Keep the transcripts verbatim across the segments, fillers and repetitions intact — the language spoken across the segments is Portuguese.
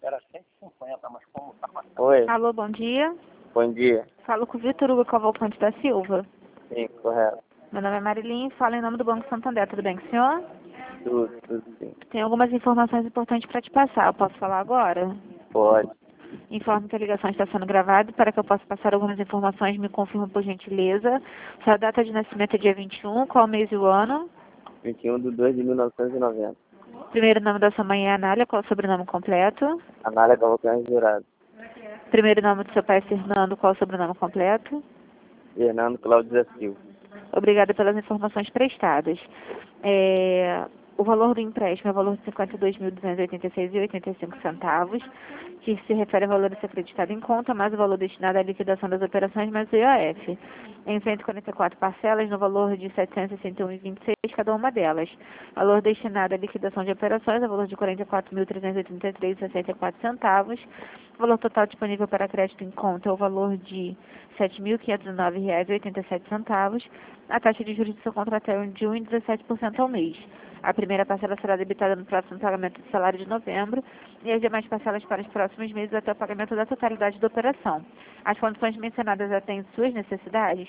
Oi, Alô, bom dia. bom dia. Falo com o Vitor Hugo Cavalcante da Silva. Sim, correto. Meu nome é Marilinha e falo em nome do Banco Santander. Tudo bem com o senhor? Tudo, tudo sim. Tem algumas informações importantes para te passar. Eu posso falar agora? Pode. Informo que a ligação está sendo gravada. Para que eu possa passar algumas informações, me confirma por gentileza. Sua data de nascimento é dia vinte e um, qual mês e o ano? vinte e um de dois de mil novecentos e noventa. Primeiro nome da sua mãe é Anália, qual é o sobrenome completo? Anália Cavalcante Jurado. Primeiro nome do seu pai é Fernando, qual é o sobrenome completo? Fernando Cláudio da Silva. Obrigada pelas informações prestadas. É, o valor do empréstimo é o valor de cinquenta e dois mil duzentos e oitenta e seis reais e oitenta e cinco centavos, que se refere ao valor a ser acreditado em conta, mais o valor destinado à liquidação das operações, mais o I O F, em cento e quarenta e quatro parcelas, no valor de setecentos e sessenta e um reais e vinte e seis centavos cada uma delas. Valor destinado à liquidação de operações é o valor de quarenta e quatro mil trezentos e oitenta e três reais e sessenta e quatro centavos. O valor total disponível para crédito em conta é o valor de sete mil quinhentos e nove reais e oitenta e sete centavos. A taxa de juros do seu contrato é de um vírgula dezessete por cento ao mês. A primeira parcela será debitada no próximo pagamento do salário de novembro e as demais parcelas para os próximos meses até o pagamento da totalidade da operação. As condições mencionadas atendem suas necessidades?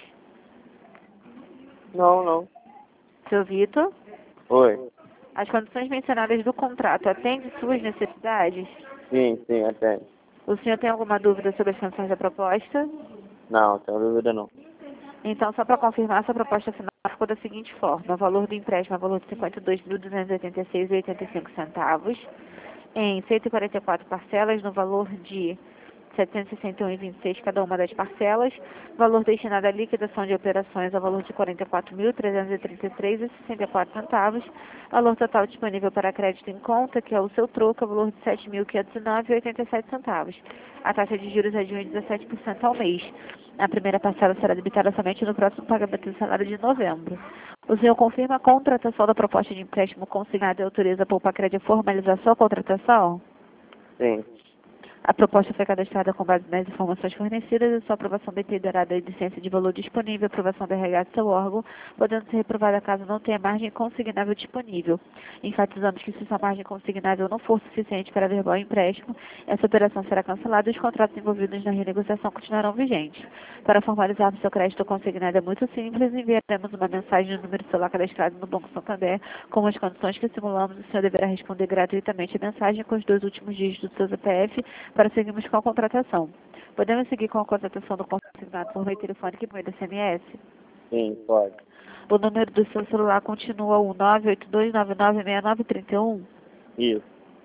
Não, não. Seu Vitor? Oi. As condições mencionadas do contrato atendem suas necessidades? Sim, sim, atende. O senhor tem alguma dúvida sobre as condições da proposta? Não, sem dúvida não. Então, só para confirmar, essa proposta final ficou da seguinte forma. O valor do empréstimo é o valor de cinquenta e dois mil duzentos e oitenta e seis reais e oitenta e cinco centavos, em cento e quarenta e quatro parcelas, no valor de setecentos e sessenta e um reais e vinte e seis centavos cada uma das parcelas. Valor destinado à liquidação de operações é o valor de quarenta e quatro mil trezentos e trinta e três reais e sessenta e quatro centavos. Valor total disponível para crédito em conta, que é o seu troco, é o valor de sete mil quinhentos e nove reais e oitenta e sete centavos. A taxa de juros é de um vírgula dezessete por cento ao mês. A primeira parcela será debitada somente no próximo pagamento do salário de novembro. O senhor confirma a contratação da proposta de empréstimo consignado e autoriza a Poupa-Crédito a formalizar sua contratação? Sim. A proposta foi cadastrada com base nas informações fornecidas e sua aprovação dependerá da licença de valor disponível, aprovação da R H do seu órgão, podendo ser reprovada caso não tenha margem consignável disponível. Enfatizamos que se sua margem consignável não for suficiente para averbar o empréstimo, essa operação será cancelada e os contratos envolvidos na renegociação continuarão vigentes. Para formalizar seu crédito consignado é muito simples, enviaremos uma mensagem no número de celular cadastrado no Banco Santander com as condições que simulamos. O senhor deverá responder gratuitamente a mensagem com os dois últimos dígitos do seu C P F para seguirmos com a contratação. Podemos seguir com a contratação do consignado por meio telefônico e por meio do S M S? Sim, pode. O número do seu celular continua o nove oito dois nove nove seis nove três um? Isso,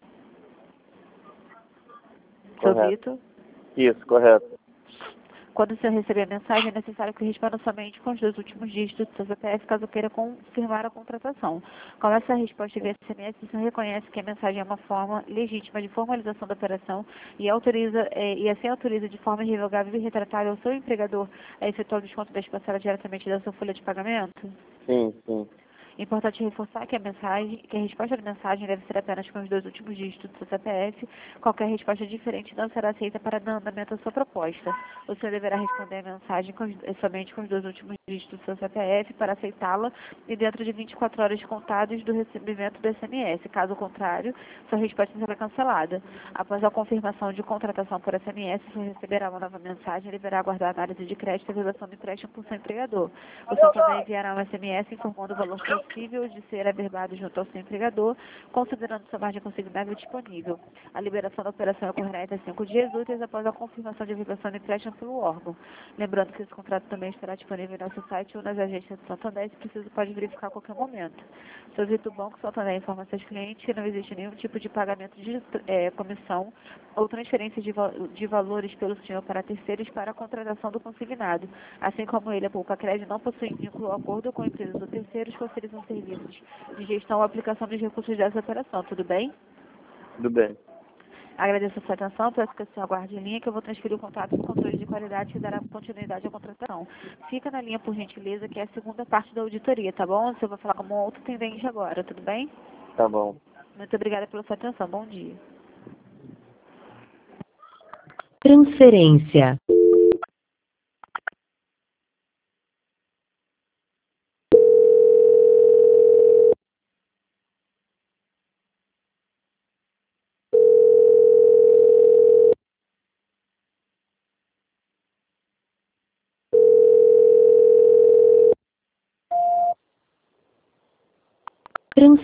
Seu correto. Vitor? Isso, correto. Quando o senhor receber a mensagem, é necessário que responda somente com os dois últimos dígitos do seu C P F, caso queira confirmar a contratação. Com essa resposta via S M S, o senhor reconhece que a mensagem é uma forma legítima de formalização da operação e autoriza, eh, e assim autoriza de forma irrevogável e retratável ao seu empregador a efetuar o desconto das parcelas diretamente da sua folha de pagamento? Sim, sim. Importante reforçar que a mensagem, que a resposta da mensagem deve ser apenas com os dois últimos dígitos do seu C P F. Qualquer resposta diferente não será aceita para dar andamento à sua proposta. O senhor deverá responder a mensagem com os, somente com os dois últimos dígitos do seu C P F para aceitá-la e dentro de vinte e quatro horas contados do recebimento do S M S. Caso contrário, sua resposta será cancelada. Após a confirmação de contratação por S M S, o senhor receberá uma nova mensagem e deverá aguardar a análise de crédito e a averbação do empréstimo por seu empregador. O senhor também enviará um S M S informando o valor possível de ser averbado junto ao seu empregador, considerando sua margem consignável disponível. A liberação da operação ocorrerá em cinco dias úteis após a confirmação de averbação do empréstimo pelo órgão. Lembrando que esse contrato também estará disponível no nosso site ou nas agências do Santander, se preciso pode verificar a qualquer momento. Solicito o Banco Santander informa seus clientes que não existe nenhum tipo de pagamento de eh, comissão ou transferência de, va de valores pelo senhor para terceiros para a contratação do consignado. Assim como ele, a Poupa-Crédito não possui vínculo ou acordo com empresas ou terceiros que ofereçam serviços de gestão ou aplicação dos recursos dessa operação. Tudo bem? Tudo bem. Agradeço a sua atenção, peço que o senhor aguarde em linha que eu vou transferir o contato do controle de qualidade que dará continuidade à contratação. Fica na linha, por gentileza, que é a segunda parte da auditoria, tá bom? O senhor vai falar como outro tendente agora, tudo bem? Tá bom. Muito obrigada pela sua atenção. Bom dia. Transferência.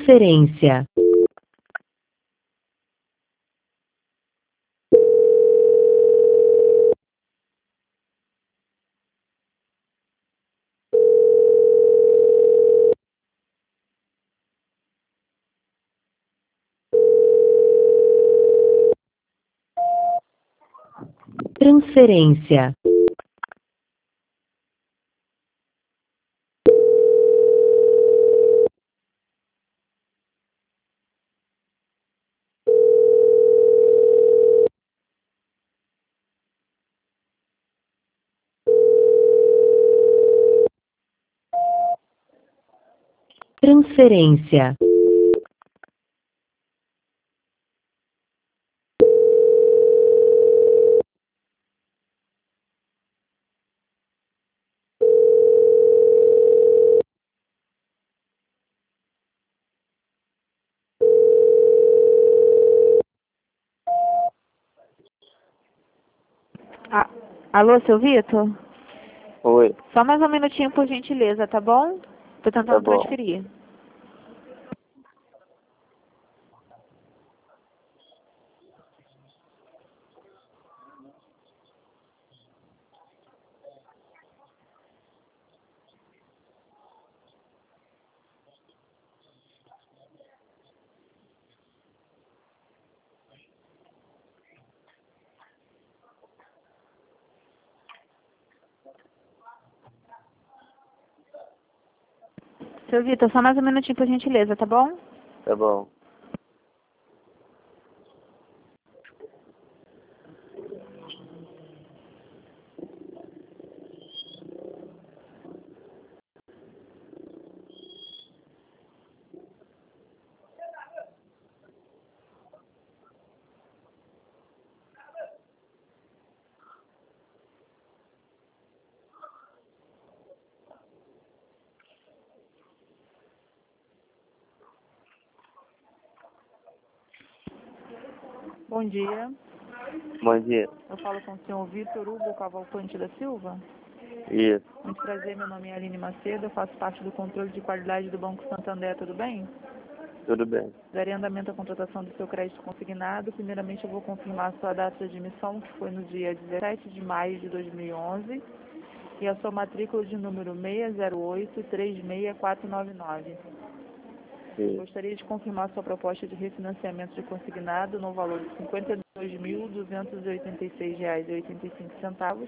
Transferência. Transferência. Transferência. Ah, alô, seu Vitor? Oi. Só mais um minutinho, por gentileza, tá bom? Tô Tá tentando bom. transferir. Seu Vitor, só mais um minutinho, por gentileza, tá bom? Tá bom. Bom dia, Bom dia. eu falo com o senhor Vitor Hugo Cavalcante da Silva. Isso. Muito prazer, meu nome é Aline Macedo, eu faço parte do controle de qualidade do Banco Santander, tudo bem? Tudo bem. Darei andamento à contratação do seu crédito consignado. Primeiramente eu vou confirmar a sua data de emissão, que foi no dia dezessete de maio de dois mil e onze, e a sua matrícula de número seis zero oito três seis quatro nove nove. Isso. Gostaria de confirmar sua proposta de refinanciamento de consignado no valor de cinquenta e dois mil duzentos e oitenta e seis reais e oitenta e cinco centavos.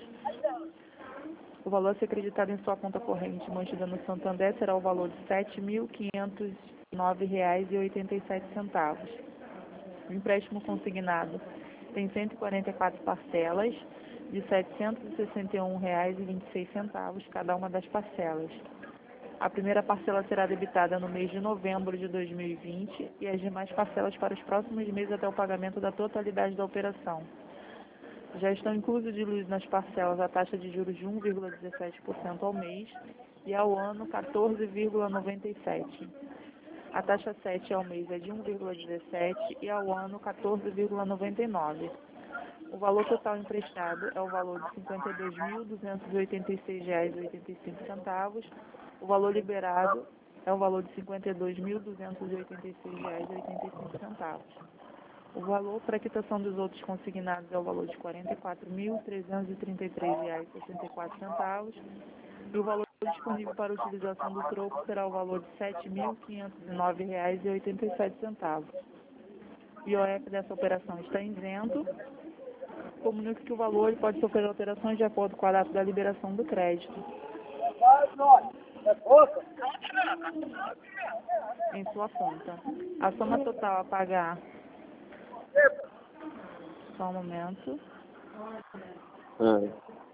O valor a ser acreditado em sua conta corrente mantida no Santander será o valor de sete mil quinhentos e nove reais e oitenta e sete centavos. O empréstimo consignado tem cento e quarenta e quatro parcelas de setecentos e sessenta e um reais e vinte e seis centavos cada uma das parcelas. A primeira parcela será debitada no mês de novembro de dois mil e vinte e as demais parcelas para os próximos meses até o pagamento da totalidade da operação. Já estão inclusos de luz nas parcelas a taxa de juros de um vírgula dezessete por cento ao mês e ao ano quatorze vírgula noventa e sete por cento. A taxa sete ao mês é de um vírgula dezessete por cento e ao ano quatorze vírgula noventa e nove por cento. O valor total emprestado é o valor de cinquenta e dois mil duzentos e oitenta e seis reais e oitenta e cinco centavos. O valor liberado é o valor de cinquenta e dois mil duzentos e oitenta e seis reais e oitenta e cinco centavos. O valor para a quitação dos outros consignados é o valor de quarenta e quatro mil trezentos e trinta e três reais e sessenta e quatro centavos. E o valor disponível para utilização do troco será o valor de sete mil quinhentos e nove reais e oitenta e sete centavos. O I O F dessa operação está isento. Comunica que o valor ele pode sofrer alterações de acordo com a data da liberação do crédito. Em sua conta. A soma total a pagar. Só um momento. Hum.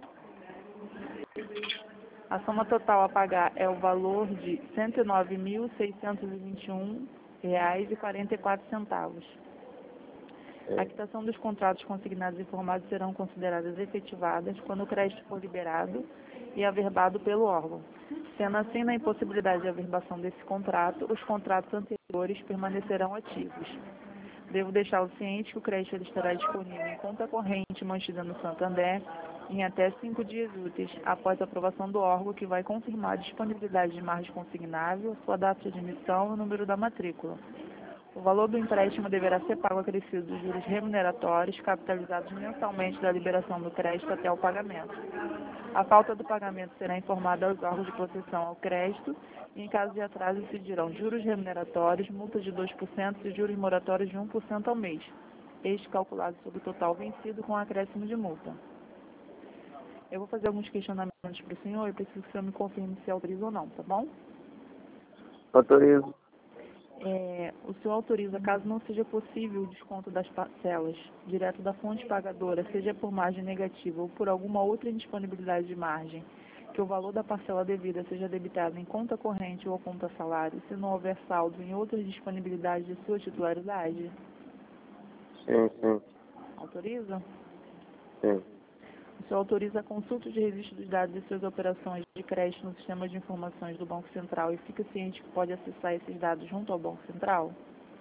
A soma total a pagar é o valor de cento e nove mil seiscentos e vinte e um reais e quarenta e quatro centavos. A quitação dos contratos consignados e informados serão consideradas efetivadas quando o crédito for liberado e averbado pelo órgão. Sendo assim, na impossibilidade de averbação desse contrato, os contratos anteriores permanecerão ativos. Devo deixá-lo ciente que o crédito ele estará disponível em conta corrente mantida no Santander, em até cinco dias úteis após a aprovação do órgão que vai confirmar a disponibilidade de margem consignável, sua data de emissão e o número da matrícula. O valor do empréstimo deverá ser pago acrescido dos juros remuneratórios capitalizados mensalmente da liberação do crédito até o pagamento. A falta do pagamento será informada aos órgãos de concessão ao crédito e, em caso de atraso, incidirão juros remuneratórios, multa de dois por cento e juros moratórios de um por cento ao mês, este calculado sobre o total vencido com acréscimo de multa. Eu vou fazer alguns questionamentos para o senhor e preciso que o senhor me confirme se autoriza ou não, tá bom? Autorizo. É, o senhor autoriza, caso não seja possível o desconto das parcelas direto da fonte pagadora, seja por margem negativa ou por alguma outra indisponibilidade de margem, que o valor da parcela devida seja debitado em conta corrente ou conta salário, se não houver saldo em outras disponibilidades de sua titularidade? Sim, sim. Autoriza? Sim. O senhor autoriza a consulta de registro dos dados de suas operações de crédito no sistema de informações do Banco Central e fica ciente que pode acessar esses dados junto ao Banco Central?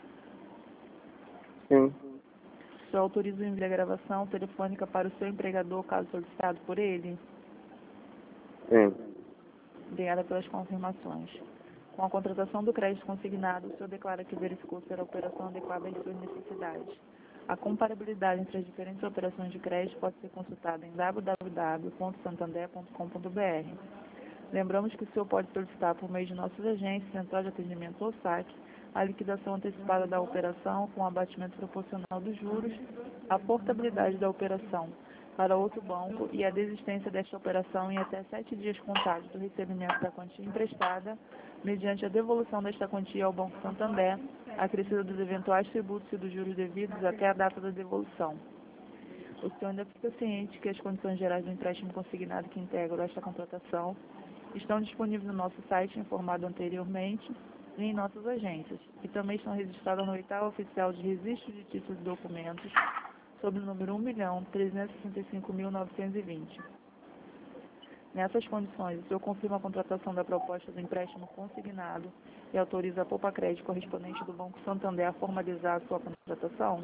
Sim. O senhor autoriza o envio da gravação telefônica para o seu empregador, caso solicitado por ele? Sim. Obrigada pelas confirmações. Com a contratação do crédito consignado, o senhor declara que verificou ser a operação adequada às suas necessidades. A comparabilidade entre as diferentes operações de crédito pode ser consultada em w w w ponto santander ponto com ponto b r. Lembramos que o senhor pode solicitar por meio de nossas agências, central de atendimento ou saque, a liquidação antecipada da operação com abatimento proporcional dos juros, a portabilidade da operação para outro banco e a desistência desta operação em até sete dias contados do recebimento da quantia emprestada, mediante a devolução desta quantia ao Banco Santander, acrescida dos eventuais tributos e dos juros devidos até a data da devolução. O senhor ainda fica ciente que as condições gerais do empréstimo consignado que integram esta contratação estão disponíveis no nosso site, informado anteriormente, e em nossas agências, e também estão registradas no edital oficial de registro de títulos e documentos, sob o número um milhão trezentos e sessenta e cinco mil novecentos e vinte. Nessas condições, o senhor confirma a contratação da proposta do empréstimo consignado e autoriza a Poupa Crédito correspondente do Banco Santander a formalizar a sua contratação?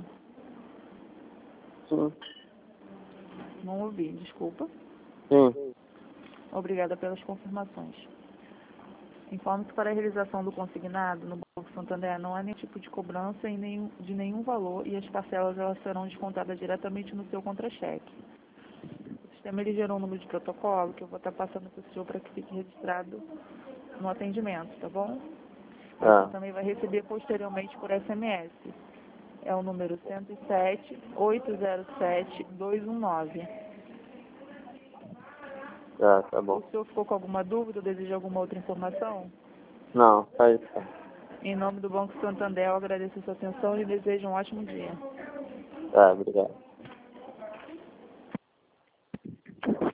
Sim. Não ouvi, desculpa. Sim. Obrigada pelas confirmações. Informe que para a realização do consignado no Banco Santander não há nenhum tipo de cobrança em nenhum, de nenhum valor e as parcelas elas serão descontadas diretamente no seu contra-cheque. O sistema ele gerou um número de protocolo que eu vou estar passando para o senhor para que fique registrado no atendimento, tá bom? Ah. Você também vai receber posteriormente por S M S. É o número cento e sete, oito zero sete, dois um nove. Tá, tá bom. O senhor ficou com alguma dúvida ou deseja alguma outra informação? Não, só isso. Em nome do Banco Santander, eu agradeço a sua atenção e desejo um ótimo dia. Tá, obrigado.